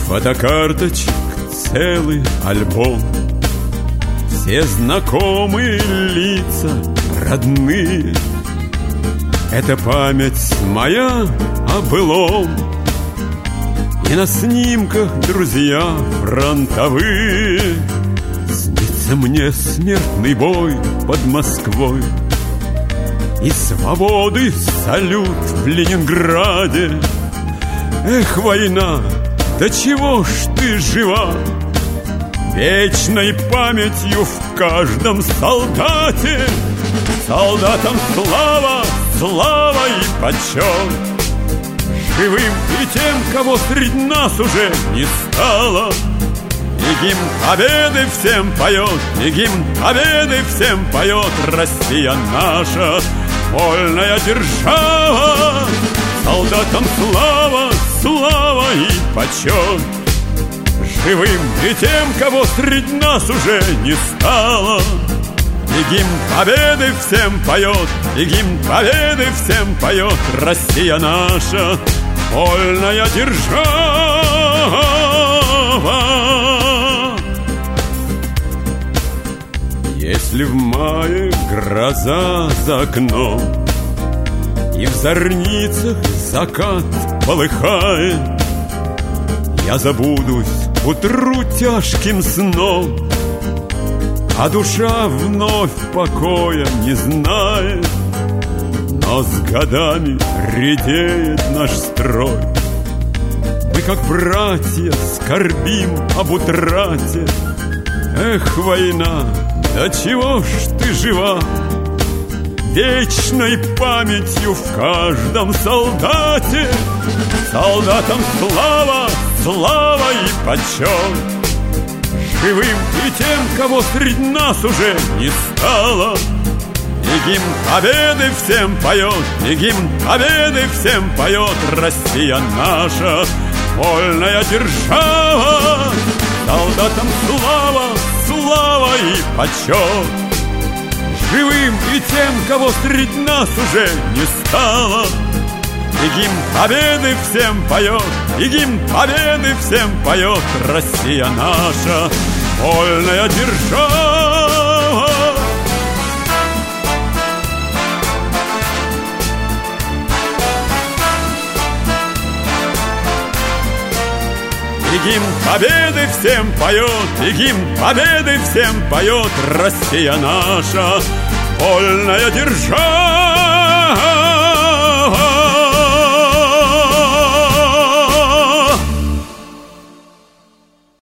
Фотокарточек целый альбом, все знакомые лица, родные. Это память моя о былом. И на снимках друзья фронтовые. Снится мне смертный бой под Москвой и свободы салют в Ленинграде. Эх, война, да чего ж ты жива? Вечной памятью в каждом солдате. Солдатам слава, слава и почет. Живым и тем, кого среди нас уже не стало. И гимн победы всем поет, и гимн победы всем поет Россия наша, вольная держава. Солдатам слава, слава и почет. Живым и тем, кого среди нас уже не стало. И гимн победы всем поет, и гимн победы всем поет Россия наша, вольная держава. Если в мае гроза за окном и в зорницах закат полыхает, я забудусь утру тяжким сном, а душа вновь покоя не знает. Но с годами редеет наш строй. Мы, как братья, скорбим об утрате. Эх, война, да чего ж ты жива? Вечной памятью в каждом солдате. Солдатам слава, слава и почет. Живым и тем, кого среди нас уже не стало. И гимн победы всем поет, и гимн победы всем поет Россия наша, вольная держава. Солдатам слава, слава и почет. Живым и тем, кого среди нас уже не стало. И гимн победы всем поет, и гимн победы всем поет Россия наша, вольная держава. И гимн победы всем поет, и гимн победы всем поет Россия наша, вольная держава.